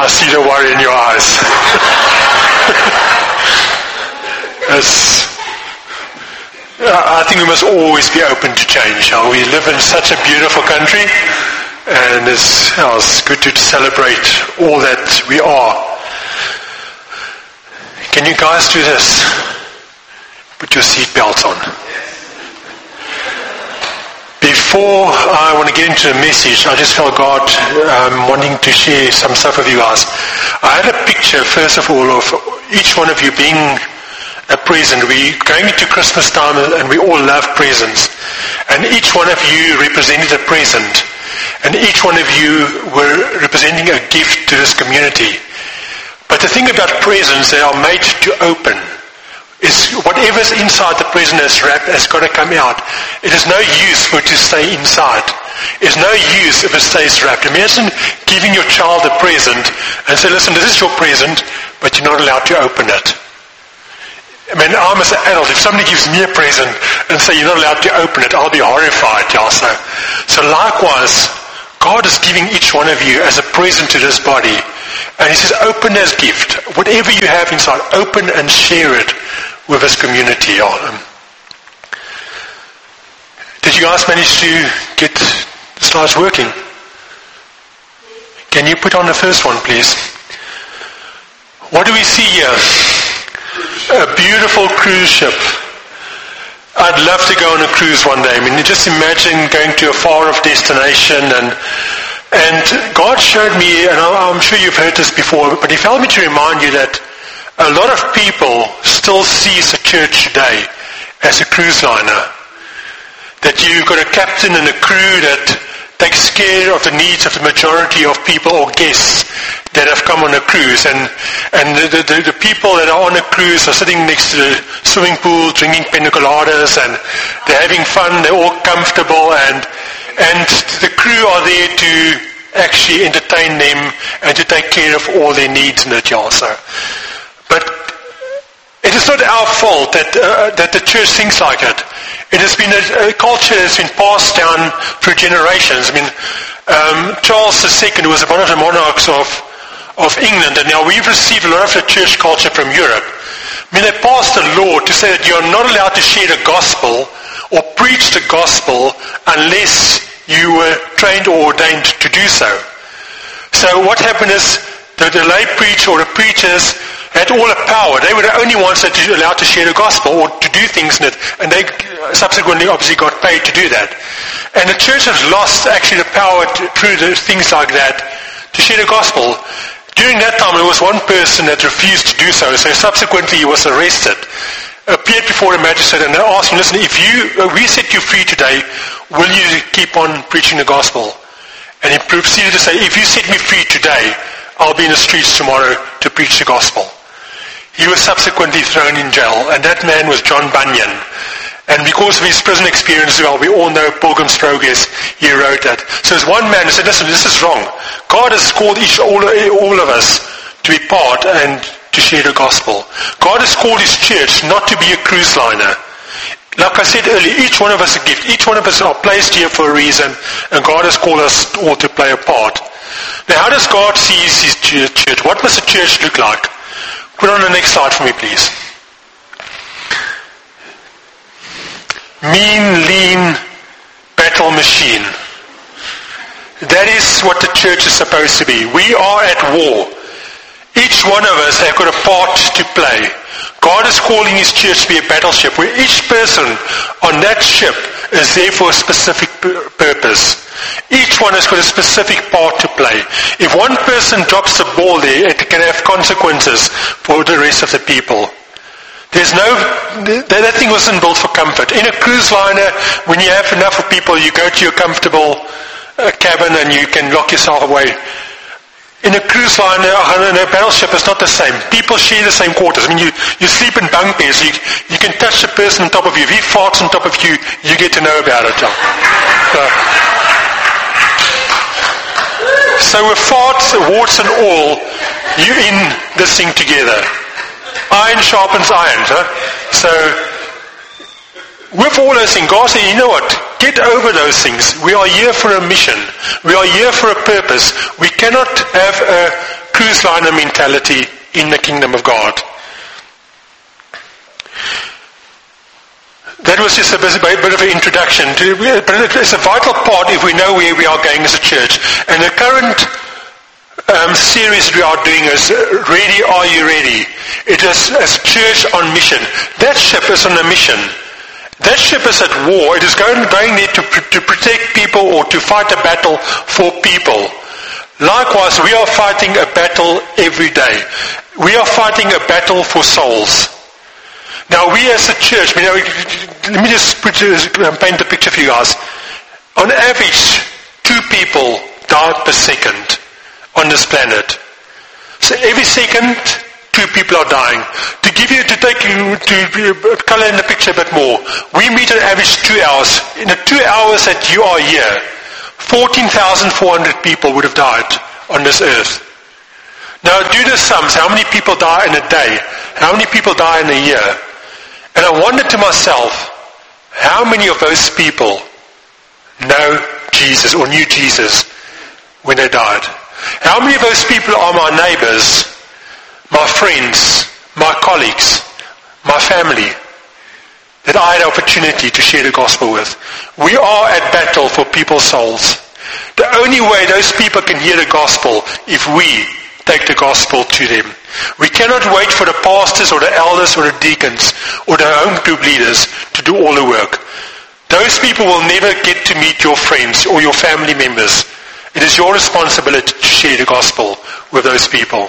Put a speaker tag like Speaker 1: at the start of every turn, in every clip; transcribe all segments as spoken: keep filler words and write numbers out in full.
Speaker 1: I see the worry in your eyes. As, I think we must always be open to change. We live in such a beautiful country, and it's, it's good to celebrate all that we are. Can you guys do this? Put your seatbelts on. Before I want to get into the message, I just felt God um, wanting to share some stuff with you guys. I had a picture, first of all, of each one of you being a present. We're going into Christmas time and we all love presents. And each one of you represented a present. And each one of you were representing a gift to this community. But the thing about presents, they are made to open. Is whatever's inside the present is wrapped has got to come out. It is no use for it to stay inside. It's no use if it stays wrapped. Imagine giving your child a present and say, listen, this is your present, but you're not allowed to open it. I mean, I'm as an adult, if somebody gives me a present and say you're not allowed to open it, I'll be horrified also. So likewise, God is giving each one of you as a present to this body. And he says, open as gift. Whatever you have inside, open and share it with this community. Did you guys manage to get the slides working? Can you put on the first one, please? What do we see here? A beautiful cruise ship. I'd love to go on a cruise one day. I mean, just imagine going to a far-off destination, and and God showed me, and I'm sure you've heard this before, but he told me to remind you that a lot of people still sees the church today as a cruise liner. That you've got a captain and a crew that takes care of the needs of the majority of people or guests that have come on a cruise. And and the, the, the people that are on a cruise are sitting next to the swimming pool, drinking pina coladas, and they're having fun, they're all comfortable, and and the crew are there to actually entertain them and to take care of all their needs in it also. But it is not our fault that uh, that the church thinks like it. It has been a, a culture that's been passed down through generations. I mean, um, Charles the Second was one of the monarchs of of England, and now we've received a lot of the church culture from Europe. I mean, they passed a law to say that you are not allowed to share the gospel or preach the gospel unless you were trained or ordained to do so. So what happened is the, the lay preacher or the preachers had all the power. They were the only ones that were allowed to share the gospel or to do things in it, and they subsequently obviously got paid to do that. And the church has lost actually the power to, through the, things like that to share the gospel. During that time, there was one person that refused to do so, so subsequently he was arrested, appeared before the magistrate, and they asked him, listen, if you uh, we set you free today, will you keep on preaching the gospel? And he proceeded to say, if you set me free today, I'll be in the streets tomorrow to preach the gospel. He was subsequently thrown in jail, and that man was John Bunyan. And because of his prison experience as well, we all know Pilgrim's Progress, he wrote that. So there's one man who said, listen, this is wrong. God has called each, all, all of us to be part and to share the gospel. God has called his church not to be a cruise liner. Like I said earlier, each one of us a gift. Each one of us are placed here for a reason, and God has called us all to play a part. Now, how does God see his church? What must the church look like? Put on the next slide for me, please. Mean, lean, battle machine. That is what the church is supposed to be. We are at war. Each one of us has got a part to play. God is calling his church to be a battleship where each person on that ship is there for a specific purpose. Each one has got a specific part to play. If one person drops the ball there, it can have consequences for the rest of the people. There's no, that thing wasn't built for comfort. In a cruise liner, when you have enough of people, you go to your comfortable uh, cabin and you can lock yourself away. In a cruise liner, in a battleship, it's not the same. People share the same quarters. I mean, you, you sleep in bunk beds. You, you can touch the person on top of you. If he farts on top of you, you get to know about it. So, so with farts, warts and all, you're in this thing together. Iron sharpens iron. Huh? So, with all those things, God said, you know what? Get over those things. We are here for a mission. We are here for a purpose. We cannot have a cruise cruise liner mentality in the kingdom of God. That was just a bit, a bit of an introduction, to, but it's a vital part if we know where we are going as a church. And the current um, series we are doing is Ready, Are You Ready? It is a church on mission. That ship is on a mission. That ship is at war. It is going, going there to, to protect people or to fight a battle for people. Likewise, we are fighting a battle every day. We are fighting a battle for souls. Now, we as a church, you know, let me just put, paint the picture for you guys. On average, two people die per second on this planet. So every second, two people are dying. To give you, to take you, to color in the picture a bit more, we meet on average two hours. In the two hours that you are here, fourteen thousand four hundred people would have died on this earth. Now do the sums. How many people die in a day? How many people die in a year? And I wondered to myself, how many of those people know Jesus or knew Jesus when they died? How many of those people are my neighbors, my friends, my colleagues, my family, that I had opportunity to share the gospel with? We are at battle for people's souls. The only way those people can hear the gospel if we take the gospel to them. We cannot wait for the pastors or the elders or the deacons or the home group leaders to do all the work. Those people will never get to meet your friends or your family members. It is your responsibility to share the gospel with those people.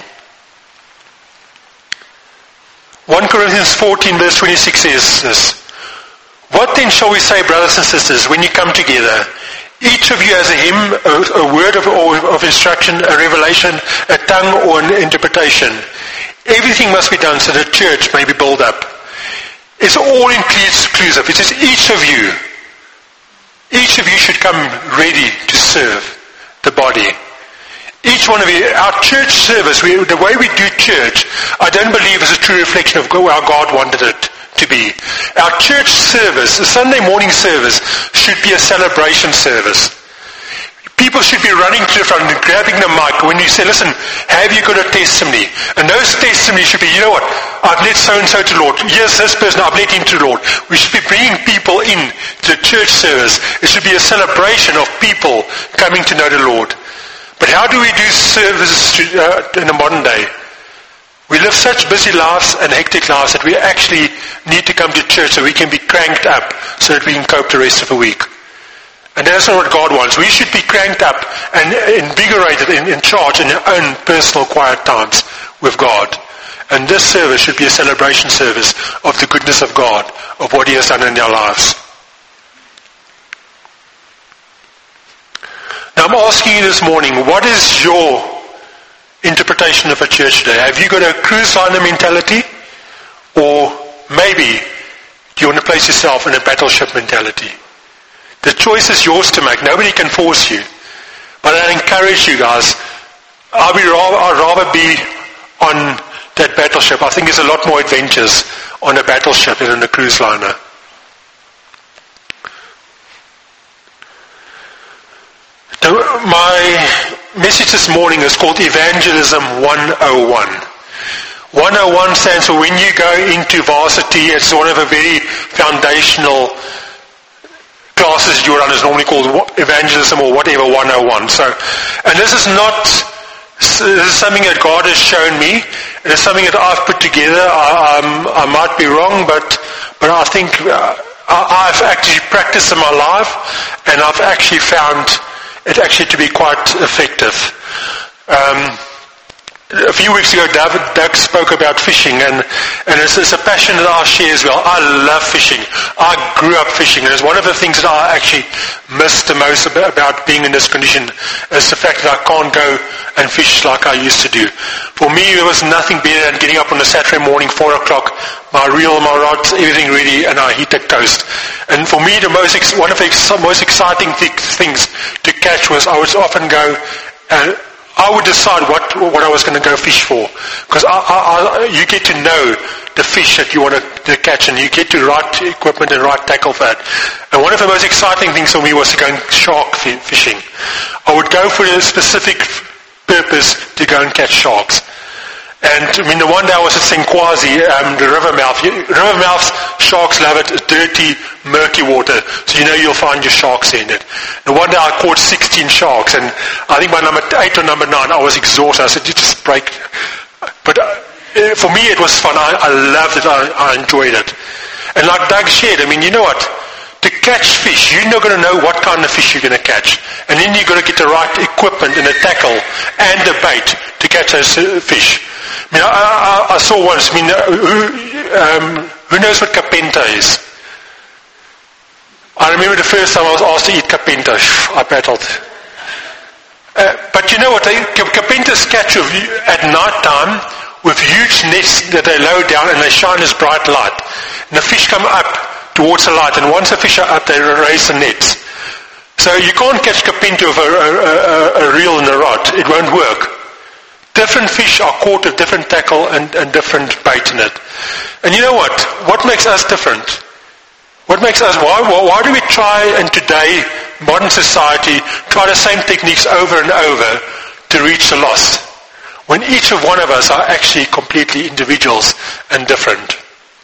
Speaker 1: First Corinthians fourteen verse twenty-six says this: "What then shall we say, brothers and sisters, when you come together? Each of you has a hymn, a, a word of, of instruction, a revelation, a tongue, or an interpretation. Everything must be done so the church may be built up." It's all inclusive. It says each of you, each of you should come ready to serve the body. Each one of you, our church service, we, the way we do church, I don't believe is a true reflection of how God wanted it to be. Our church service, the Sunday morning service, should be a celebration service. People should be running to the front and grabbing the mic when you say, "Listen, have you got a testimony?" And those testimonies should be, "You know what, I've led so-and-so to the Lord. Yes, this person, I've led him to the Lord." We should be bringing people in to the church service. It should be a celebration of people coming to know the Lord. But how do we do services uh, in the modern day? We live such busy lives and hectic lives that we actually need to come to church so we can be cranked up so that we can cope the rest of the week. And that's not what God wants. We should be cranked up and invigorated in, in charge in our own personal quiet times with God. And this service should be a celebration service of the goodness of God, of what He has done in our lives. Now I'm asking you this morning, what is your interpretation of a church today? Have you got a cruise liner mentality? Or maybe do you want to place yourself in a battleship mentality? The choice is yours to make. Nobody can force you. But I encourage you guys, I'd, be rather, I'd rather be on that battleship. I think there's a lot more adventures on a battleship than on a cruise liner. My message this morning is called Evangelism one oh one. one oh one stands for when you go into varsity, it's one of the very foundational classes you run. Is normally called evangelism or whatever one oh one. So, and this is not, this is something that God has shown me. It is something that I've put together. I, um, I might be wrong, but but I think uh, I, I've actually practiced in my life, and I've actually found it actually to be quite effective. Um, a few weeks ago, David, Doug spoke about fishing, and, and it's, it's a passion that I share as well. I love fishing. I grew up fishing, and it's one of the things that I actually miss the most about, about being in this condition is the fact that I can't go and fish like I used to do. For me, there was nothing better than getting up on a Saturday morning, four o'clock, my reel, my rods, everything ready, and I hit the coast. And for me, the most ex- one of the ex- most exciting th- things to catch was I would often go and I would decide what what I was going to go fish for, because I, I, I, you get to know the fish that you want to, to catch, and you get to right equipment and right tackle for that. And one of the most exciting things for me was going shark f- fishing. I would go for a specific purpose to go and catch sharks. And I mean, the one day I was at Senkwazi, um, the river mouth. River mouths, sharks love it. It's dirty, murky water. So you know you'll find your sharks in it. And one day I caught sixteen sharks, and I think by number eight or number nine I was exhausted. I said, you just break. But uh, for me it was fun. I, I loved it. I, I enjoyed it. And like Doug shared, I mean, you know what? To catch fish, you're not going to know what kind of fish you're going to catch. And then you've got to get the right equipment and the tackle and the bait to catch those uh, fish. I mean, I, I, I saw once, I mean, uh, who, um, who knows what kapenta is? I remember the first time I was asked to eat kapenta. I battled. Uh, but you know what? They, kapentas catch at night time with huge nets that they lower down and they shine as bright light. And the fish come up towards the light, and once the fish are up, they raise the nets. So you can't catch kapenta with a, a, a, a reel and a rod. It won't work. Different fish are caught with different tackle and, and different bait in it. And you know what? What makes us different? What makes us, why, why do we try in today, modern society, try the same techniques over and over to reach the lost? When each of one of us are actually completely individuals and different.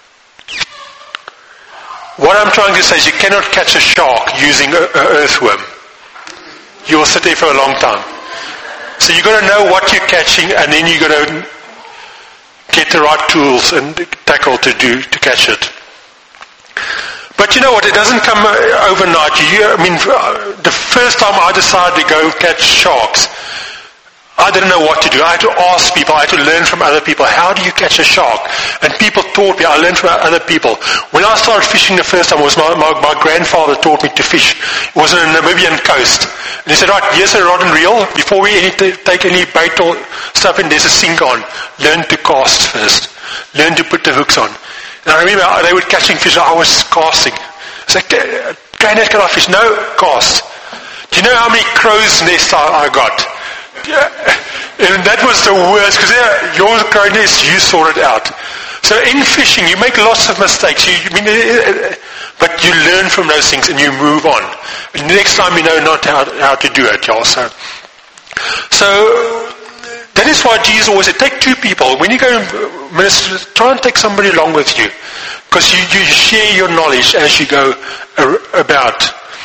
Speaker 1: What I'm trying to say is you cannot catch a shark using an earthworm. You will sit there for a long time. So you've got to know what you're catching, and then you've got to get the right tools and tackle to do to catch it. But you know what? It doesn't come overnight. You, I mean, the first time I decided to go catch sharks, I didn't know what to do. I had to ask people. I had to learn from other people. How do you catch a shark? And people taught me. I learned from other people. When I started fishing the first time, it was my, my, my grandfather taught me to fish. It was on the Namibian coast. And he said, right, here's a rod and reel. Before we any, take any bait or stuff in, there's a sink on. Learn to cast first. Learn to put the hooks on. And I remember they were catching fish. I was casting. I said, Granddad, can I fish? No, cast. Do you know how many crow's nests I, I got? Yeah, and that was the worst, because your crow's nest, you sort it out. So in fishing, you make lots of mistakes. You, I mean, but you learn from those things and you move on. And next time you know not how, how to do it, also. So that is why Jesus always said, take two people. When you go and minister, try and take somebody along with you, because you, you share your knowledge as you go about.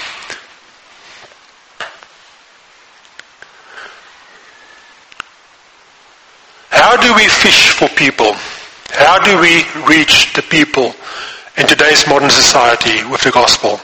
Speaker 1: How do we fish for people? How do we reach the people in today's modern society with the gospel?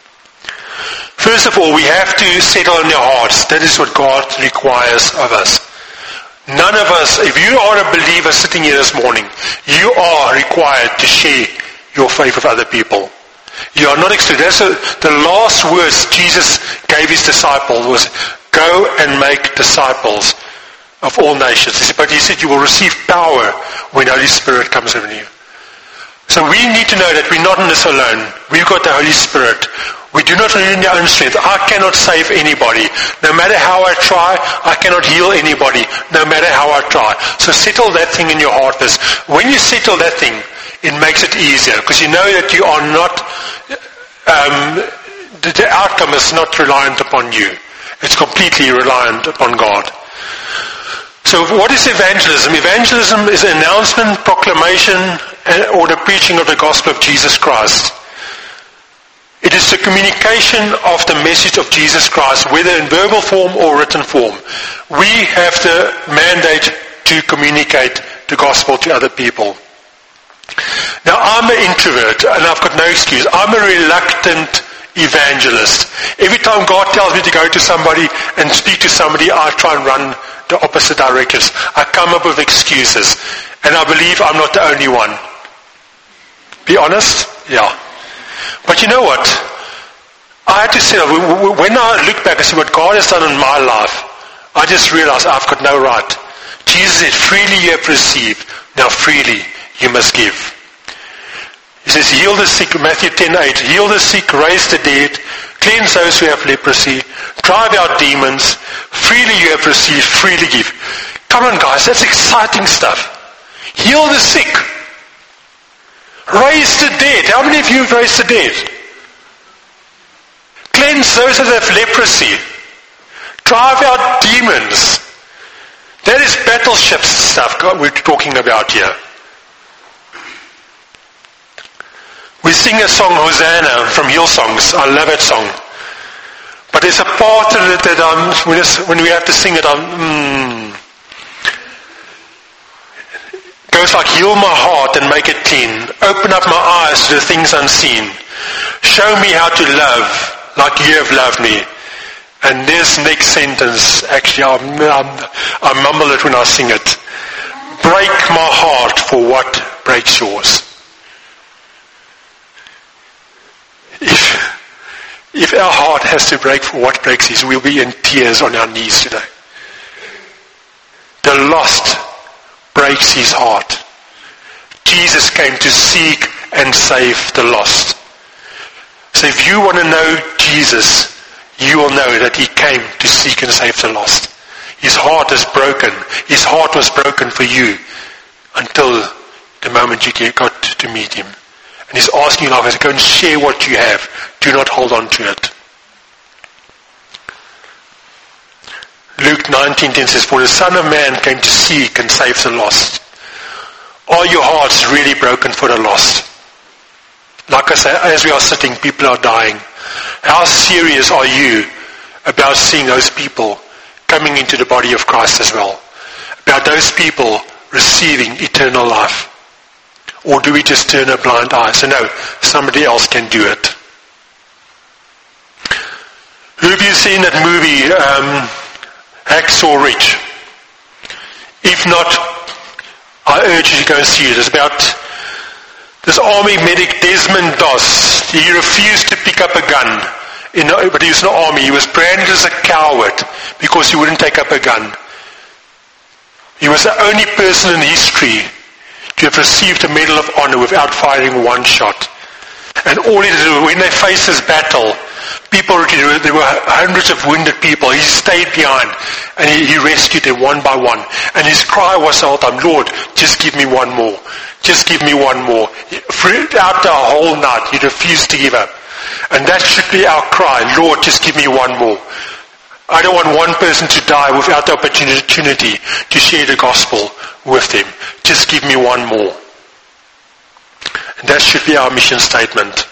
Speaker 1: First of all, we have to settle in our hearts. That is what God requires of us. None of us, if you are a believer sitting here this morning, you are required to share your faith with other people. You are not excluded. That's a, the last words Jesus gave his disciples was, go and make disciples of all nations. But he said you will receive power when the Holy Spirit comes over you. So we need to know that we're not in this alone. We've got the Holy Spirit. We do not rely on our own strength. I cannot save anybody. No matter how I try, I cannot heal anybody. No matter how I try. So settle that thing in your heart first. When you settle that thing, it makes it easier. Because you know that you are not, um, the, the outcome is not reliant upon you. It's completely reliant upon God. So what is evangelism? Evangelism is an announcement, proclamation, or the preaching of the gospel of Jesus Christ. It is the communication of the message of Jesus Christ, whether in verbal form or written form. We have the mandate to communicate the gospel to other people. Now, I'm an introvert, and I've got no excuse. I'm a reluctant evangelist. Every time God tells me to go to somebody and speak to somebody, I try and run the opposite directions. I come up with excuses. And I believe I'm not the only one. Be honest? Yeah. But you know what? I had to say, when I look back and see what God has done in my life, I just realized I've got no right. Jesus said, freely you have received, now freely you must give. He says, heal the sick, Matthew ten eight, heal the sick, raise the dead, cleanse those who have leprosy, drive out demons, freely you have received, freely give. Come on guys, that's exciting stuff. Heal the sick. Raise the dead. How many of you have raised the dead? Cleanse those that have leprosy. Drive out demons. That is battleship stuff we're talking about here. We sing a song, Hosanna, from Hillsongs. I love that song. But there's a part of it that I'm, when we have to sing it, I'm, mm, goes like, heal my heart and make it clean. Open up my eyes to the things unseen. Show me how to love like you have loved me. And this next sentence, actually, I, I, I mumble it when I sing it. Break my heart for what breaks yours. If, if our heart has to break for what breaks his, we'll be in tears on our knees today. The lost breaks his heart. Jesus came to seek and save the lost. So if you want to know Jesus, you will know that he came to seek and save the lost. His heart is broken. His heart was broken for you until the moment you got to meet him. And he's asking you now, go and share what you have. Do not hold on to it. Luke nineteen ten says, for the Son of Man came to seek and save the lost. Are your hearts really broken for the lost? Like I say, as we are sitting, people are dying. How serious are you about seeing those people coming into the body of Christ as well? About those people receiving eternal life? Or do we just turn a blind eye? So no, somebody else can do it. Who have you seen that movie, um, Hacksaw Ridge? If not, I urge you to go and see it. It's about this army medic, Desmond Doss. He refused to pick up a gun. In the, but he was in the army. He was branded as a coward because he wouldn't take up a gun. He was the only person in history to have received a Medal of Honor without firing one shot. And all he did, when they faced this battle, people, there were hundreds of wounded people. He stayed behind and he, he rescued them one by one. And his cry was all the time, Lord, just give me one more. Just give me one more. Throughout the whole night, he refused to give up. And that should be our cry, Lord, just give me one more. I don't want one person to die without the opportunity to share the gospel with them. Just give me one more. And that should be our mission statement.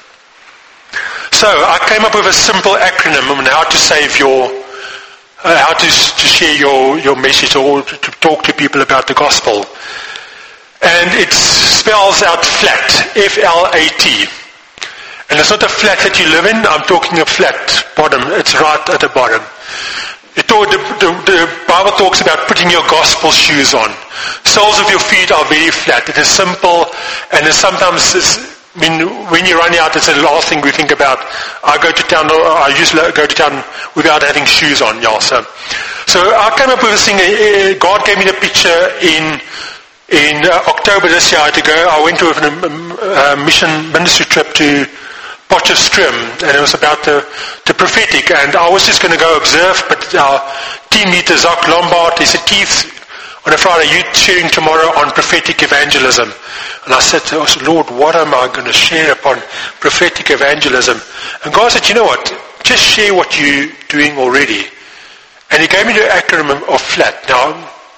Speaker 1: So I came up with a simple acronym on how to save your, uh, how to, to share your, your message or to, to talk to people about the gospel. And it spells out FLAT, F L A T. And it's not a flat that you live in, I'm talking a flat bottom, it's right at the bottom. It talk, the, the, the Bible talks about putting your gospel shoes on. Soles of your feet are very flat. It is simple, and it's sometimes, it's, I mean, when you're running out, it's the last thing we think about. I go to town, or I usually go to town without having shoes on, yeah. So, so I came up with this thing, God gave me the picture in in uh, October this year. I had to go, I went to a, a mission ministry trip to Potchefstroom, and it was about the, the prophetic, and I was just going to go observe, but our team leader, Zach Lombard, he said, Keith, on a Friday, you're sharing tomorrow on prophetic evangelism. And I said to us, Lord, what am I going to share upon prophetic evangelism? And God said, you know what, just share what you're doing already. And he gave me the acronym of FLAT. Now,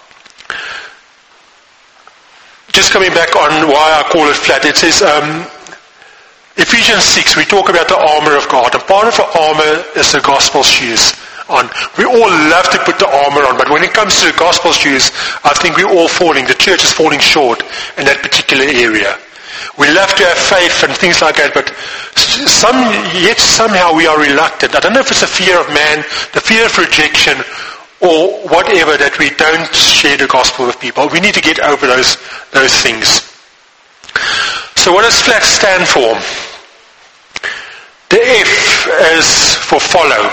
Speaker 1: just coming back on why I call it FLAT, it says, um, Ephesians six, we talk about the armor of God. And part of the armor is the gospel shoes on. We all love to put the armor on, but when it comes to the gospel shoes, I think we're all falling. The church is falling short in that particular area. We love to have faith and things like that, but some, yet somehow we are reluctant. I don't know if it's a fear of man, the fear of rejection, or whatever, that we don't share the gospel with people. We need to get over those, those things. So what does FLAT stand for? The F is for follow.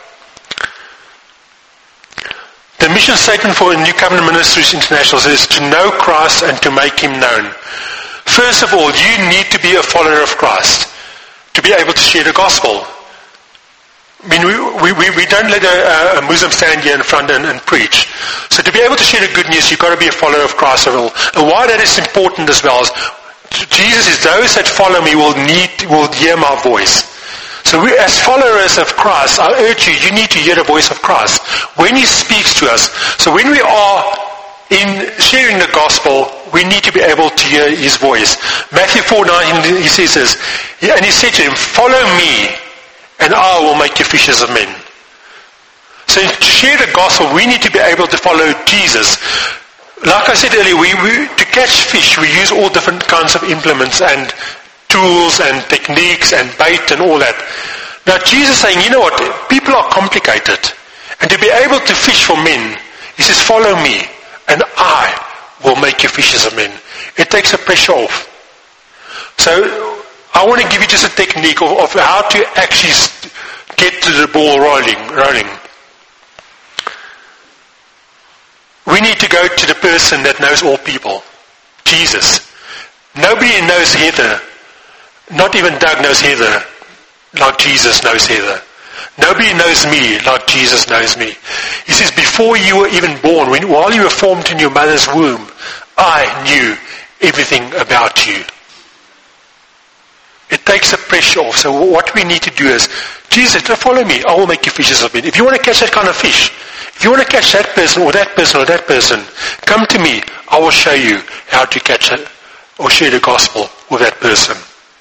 Speaker 1: The mission statement for New Covenant Ministries International is to know Christ and to make him known. First of all, you need to be a follower of Christ to be able to share the gospel. I mean, we, we, we don't let a, a Muslim stand here in front and, and preach. So to be able to share the good news, you've got to be a follower of Christ as well. And why that is important as well is Jesus says, those that follow me will need, will hear my voice. So we, as followers of Christ, I urge you, you need to hear the voice of Christ when he speaks to us. So when we are in sharing the gospel, we need to be able to hear his voice. Matthew four nine, he says this, and he said to him, follow me, and I will make you fishers of men. So to share the gospel, we need to be able to follow Jesus. Like I said earlier, we, we to catch fish, we use all different kinds of implements and tools and techniques and bait and all that. Now Jesus is saying, you know what, people are complicated. And to be able to fish for men, he says, follow me, and I will make you fishers of men. It takes the pressure off. So I want to give you just a technique of, of how to actually get to the ball rolling. rolling. We need to go to the person that knows all people, Jesus. Nobody knows Heather, not even Doug knows Heather like Jesus knows Heather. Nobody knows me like Jesus knows me. He says, before you were even born, when, while you were formed in your mother's womb, I knew everything about you. It takes the pressure off. So what we need to do is, Jesus, follow me, I will make you fishers of men. If you want to catch that kind of fish, if you want to catch that person or that person or that person, come to me, I will show you how to catch it or share the gospel with that person.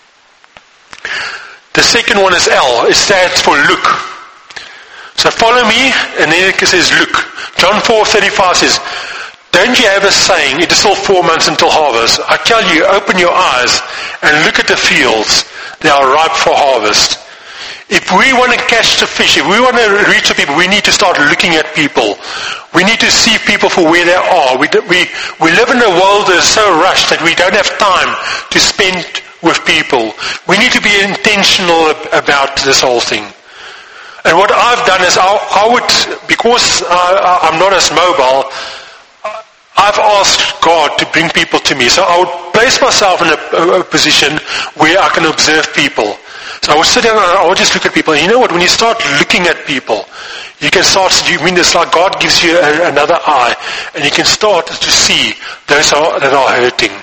Speaker 1: The second one is L. It stands for look. So follow me, and then it says look. John four thirty-five says, don't you have a saying, it is still four months until harvest? I tell you, open your eyes and look at the fields. They are ripe for harvest. If we want to catch the fish, if we want to reach the people, we need to start looking at people. We need to see people for where they are. We, we, we live in a world that is so rushed that we don't have time to spend with people. We need to be intentional about this whole thing. And what I've done is I, I would, because I, I'm not as mobile, I've asked God to bring people to me. So I would place myself in a, a position where I can observe people. So I would sit down and I would just look at people. And you know what? When you start looking at people, you can start, you mean it's like God gives you a, another eye, and you can start to see those are, that are hurting.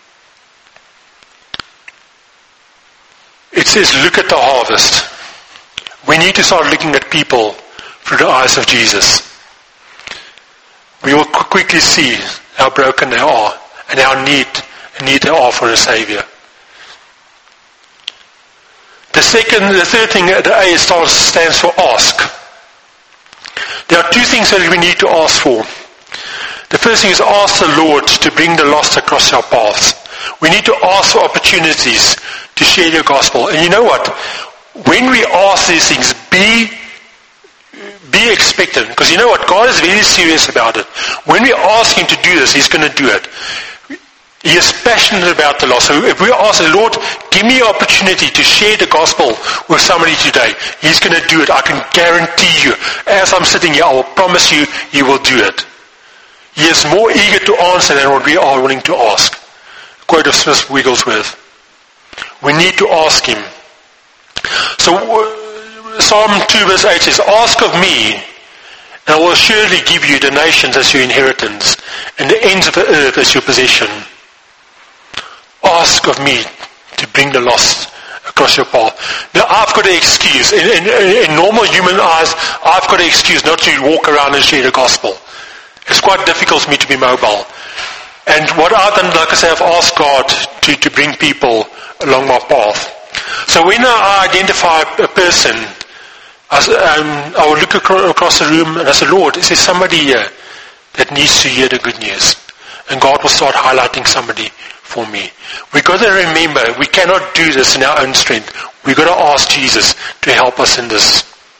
Speaker 1: It says, look at the harvest. We need to start looking at people through the eyes of Jesus. We will quickly see how broken they are and how need, need they are for a Savior. The second, the third thing, the A stands for ask. There are two things that we need to ask for. The first thing is ask the Lord to bring the lost across our paths. We need to ask for opportunities to share the gospel. And you know what? When we ask these things, be be expectant. Because you know what? God is very serious about it. When we ask Him to do this, He's going to do it. He is passionate about the lost. So if we ask the Lord, give me an opportunity to share the gospel with somebody today, He's going to do it. I can guarantee you. As I'm sitting here, I will promise you, He will do it. He is more eager to answer than what we are willing to ask. Quote of Smith Wigglesworth. We need to ask Him. So Psalm two verse eight says, ask of me, and I will surely give you the nations as your inheritance, and the ends of the earth as your possession. Ask of me to bring the lost across your path. Now I've got an excuse. In, in, in normal human eyes, I've got an excuse not to walk around and share the gospel. It's quite difficult for me to be mobile. And what I've done, like I say, I've asked God to, to bring people along my path. So when I identify a person, I, um, I will look across the room and I say, Lord, is there somebody here that needs to hear the good news? And God will start highlighting somebody for me. We've got to remember, we cannot do this in our own strength. We've got to ask Jesus to help us in this.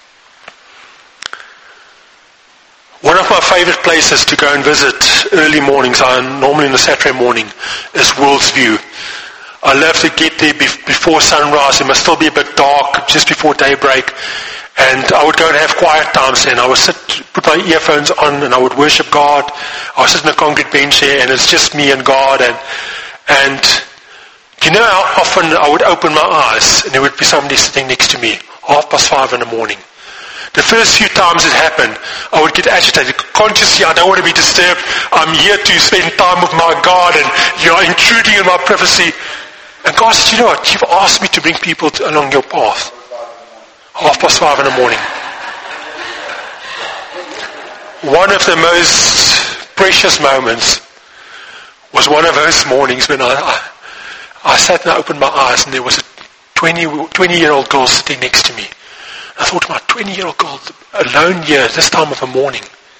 Speaker 1: One of my favorite places to go and visit early mornings, I'm normally on a Saturday morning, is World's View. I love to get there before sunrise. It must still be a bit dark, just before daybreak. And I would go and have quiet times then. I would sit, put my earphones on, and I would worship God. I would sit in a concrete bench there, and it's just me and God. And and do you know how often I would open my eyes, and there would be somebody sitting next to me, half past five in the morning. The first few times it happened, I would get agitated. Consciously, I don't want to be disturbed. I'm here to spend time with my God, and you're intruding in my privacy. And God said, you know what? You've asked me to bring people to, along your path. Half past five in the morning. One of the most precious moments was one of those mornings when I, I, I sat and I opened my eyes and there was a twenty-year-old girl sitting next to me. I thought, my twenty-year-old girl, alone here, this time of the morning.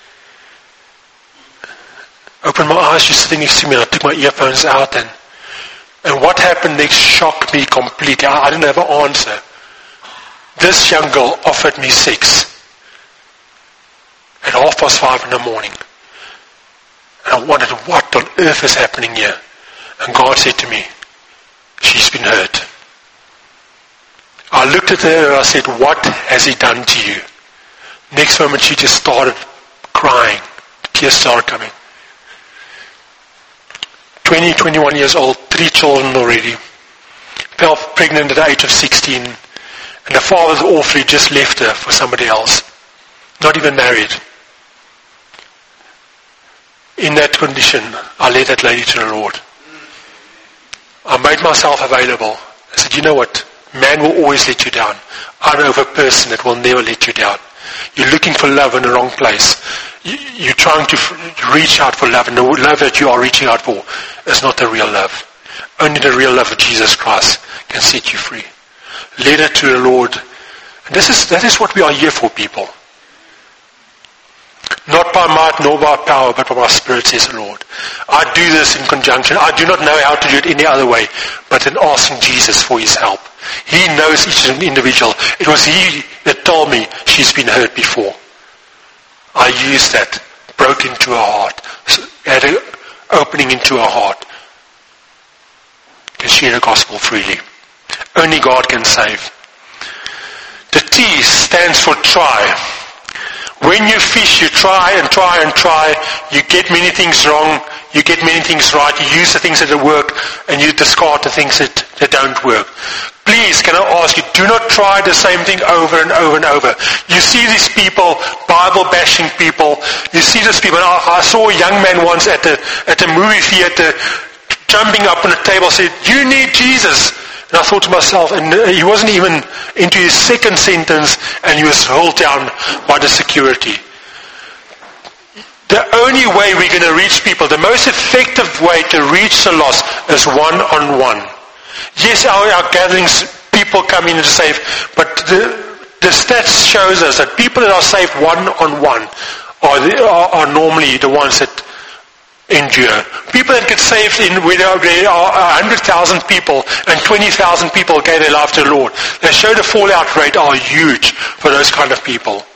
Speaker 1: Opened my eyes, she's sitting next to me, and I took my earphones out, and and what happened next shocked me completely. I, I didn't have an answer. This young girl offered me sex at half past five in the morning. And I wondered, what on earth is happening here? And God said to me, she's been hurt. I looked at her and I said, what has he done to you? Next moment she just started crying. Tears started coming. twenty, twenty-one years old, three children already. Fell pregnant at the age of sixteen. And the fathers, all three, just left her for somebody else. Not even married. In that condition, I led that lady to the Lord. I made myself available. I said, you know what? Man will always let you down. I know of a person that will never let you down. You're looking for love in the wrong place. You're trying to reach out for love, and the love that you are reaching out for is not the real love. Only the real love of Jesus Christ can set you free. Lead her to the Lord. And this is, that is what we are here for, people. Not by might nor by power, but by my Spirit, says the Lord. I do this in conjunction. I do not know how to do it any other way, but in asking Jesus for his help. He knows each individual. It was he that told me she's been hurt before. I used that, broke into her heart, had an opening into her heart, to share the gospel freely. Only God can save. The T stands for try. When you fish, you try and try and try. You get many things wrong. You get many things right. You use the things that work, and you discard the things that, that don't work. Please, can I ask you, do not try the same thing over and over and over. You see these people, Bible-bashing people. You see these people. I, I saw a young man once at the at the movie theater, jumping up on the table, said, "You need Jesus." And I thought to myself, and he wasn't even into his second sentence, and he was held down by the security. The only way we're going to reach people, the most effective way to reach the lost is one-on-one. Yes, our, our gatherings, people come in to save, but the, the stats shows us that people that are saved one-on-one are, the, are, are normally the ones that endure. People that get saved in where there are one hundred thousand people and twenty thousand people gave their life to the Lord. They show the fallout rate are huge for those kind of people.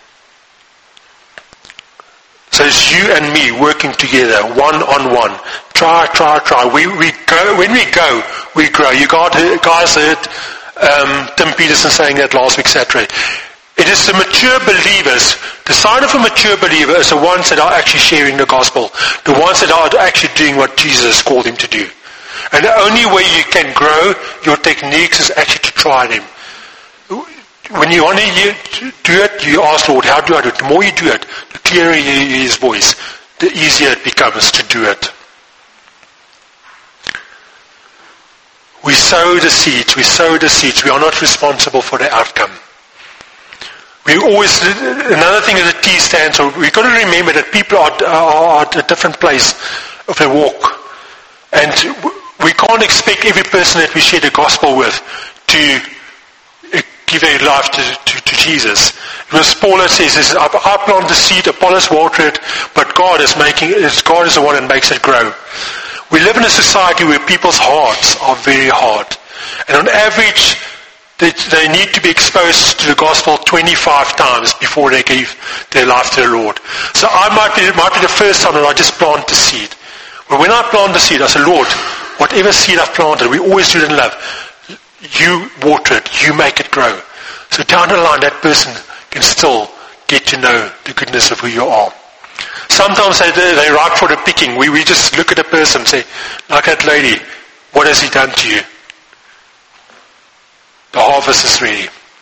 Speaker 1: So it's you and me working together, one on one. Try, try, try. We we go when we go, we grow. You got guys heard um, Tim Peterson saying that last week Saturday. It is the mature believers. The sign of a mature believer is the ones that are actually sharing the gospel. The ones that are actually doing what Jesus called them to do. And the only way you can grow your techniques is actually to try them. When you want to do it, you ask Lord, how do I do it? The more you do it, the clearer you hear his voice, the easier it becomes to do it. We sow the seeds. We sow the seeds. We are not responsible for the outcome. We always, another thing that the T stands for, we've got to remember that people are, are at a different place of their walk. And we can't expect every person that we share the gospel with to give their life to, to, to Jesus. Because Paul says, I plant the seed, Apollos water it, but God is making it, God is the one that makes it grow. We live in a society where people's hearts are very hard. And on average, They, they need to be exposed to the gospel twenty-five times before they give their life to the Lord. So I might be, it might be the first time that I just plant the seed. But when I plant the seed, I say, Lord, whatever seed I've planted, we always do it in love. You water it, you make it grow. So down the line, that person can still get to know the goodness of who you are. Sometimes they, they're ripe for the picking. We, we just look at a person and say, like that lady, what has he done to you? The harvest is ready.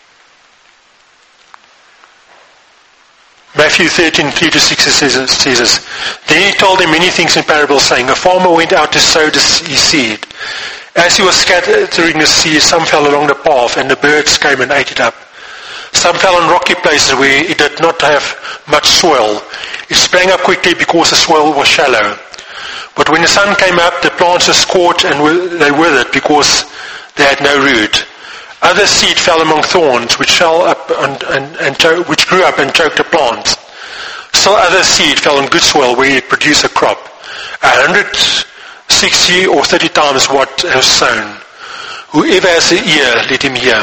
Speaker 1: Matthew thirteen, three to six says, says this. Then he told them many things in parables, saying, a farmer went out to sow his seed. As he was scattering the seed, some fell along the path, and the birds came and ate it up. Some fell on rocky places where it did not have much soil. It sprang up quickly because the soil was shallow. But when the sun came up, the plants were scorched and they withered because they had no root. Other seed fell among thorns, which fell up and, and, and cho- which grew up and choked the plants. Still other seed fell on good soil where it produced a crop, a hundred, sixty or thirty times what was sown. Whoever has an ear, let him hear.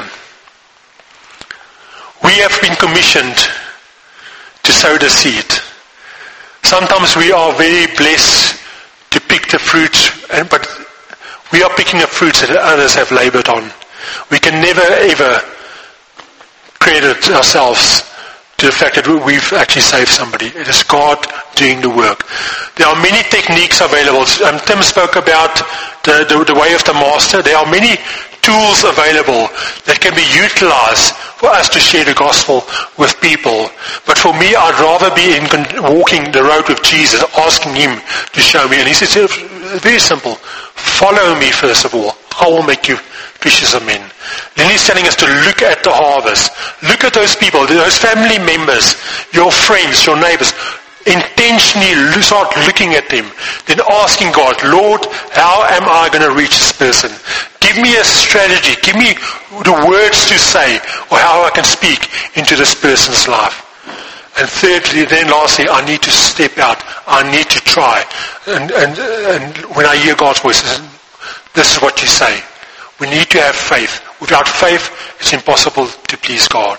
Speaker 1: We have been commissioned to sow the seed. Sometimes we are very blessed to pick the fruit, but we are picking up fruits that others have labored on. We can never ever credit ourselves to the fact that we've actually saved somebody. It is God doing the work. There are many techniques available. Um, Tim spoke about the, the, the way of the master. There are many tools available that can be utilized for us to share the gospel with people. But for me, I'd rather be in walking the road with Jesus, asking him to show me. And he says, very simple, follow me first of all. I will make you fishers of men. Then he's telling us to look at the harvest. Look at those people, those family members, your friends, your neighbors. Intentionally start looking at them. Then asking God, Lord, how am I going to reach this person? Give me a strategy. Give me the words to say or how I can speak into this person's life. And thirdly, then lastly, I need to step out. I need to try. And, and, and when I hear God's voice, this is what you say. We need to have faith. Without faith, it's impossible to please God.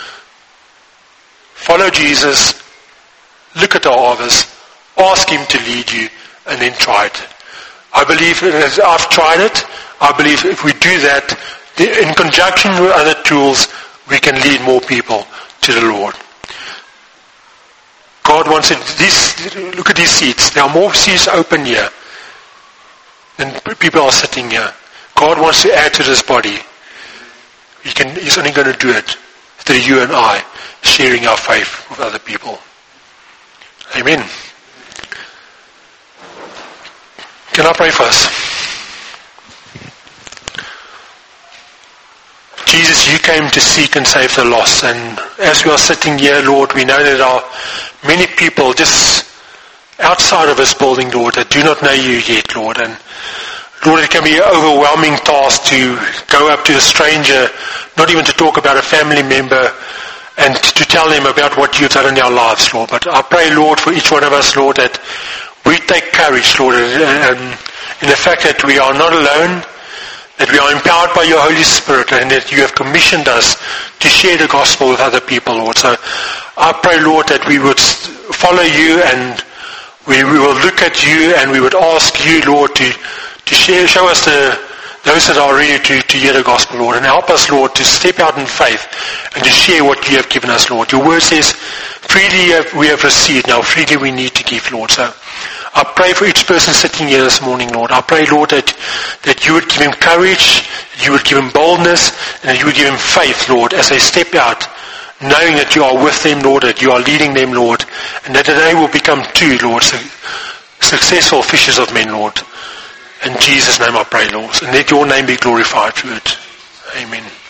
Speaker 1: Follow Jesus. Look at the harvest. Ask him to lead you. And then try it. I believe, as I've tried it, I believe if we do that, in conjunction with other tools, we can lead more people to the Lord. God wants it. These, look at these seats. There are more seats open here than people are sitting here. God wants to add to this body. He can, he's only going to do it through you and I, sharing our faith with other people. Amen. Can I pray for us? Jesus, you came to seek and save the lost. And as we are sitting here, Lord, we know that there are many people just outside of this building, Lord, that do not know you yet, Lord. And Lord, it can be an overwhelming task to go up to a stranger, not even to talk about a family member, and to tell them about what you've done in our lives, Lord. But I pray, Lord, for each one of us, Lord, that we take courage, Lord, um, in the fact that we are not alone, that we are empowered by your Holy Spirit, and that you have commissioned us to share the gospel with other people, Lord. So I pray, Lord, that we would follow you, and we, we will look at you, and we would ask you, Lord, to, to share, show us the, those that are ready to, to hear the gospel, Lord, and help us, Lord, to step out in faith and to share what you have given us, Lord. Your word says, freely we have received, now freely we need to give, Lord. So I pray for each person sitting here this morning, Lord. I pray, Lord, that, that you would give him courage, that you would give him boldness, and that you would give him faith, Lord, as they step out, knowing that you are with them, Lord, that you are leading them, Lord, and that they will become too, Lord, successful fishers of men, Lord. In Jesus' name I pray, Lord, and let your name be glorified through it. Amen.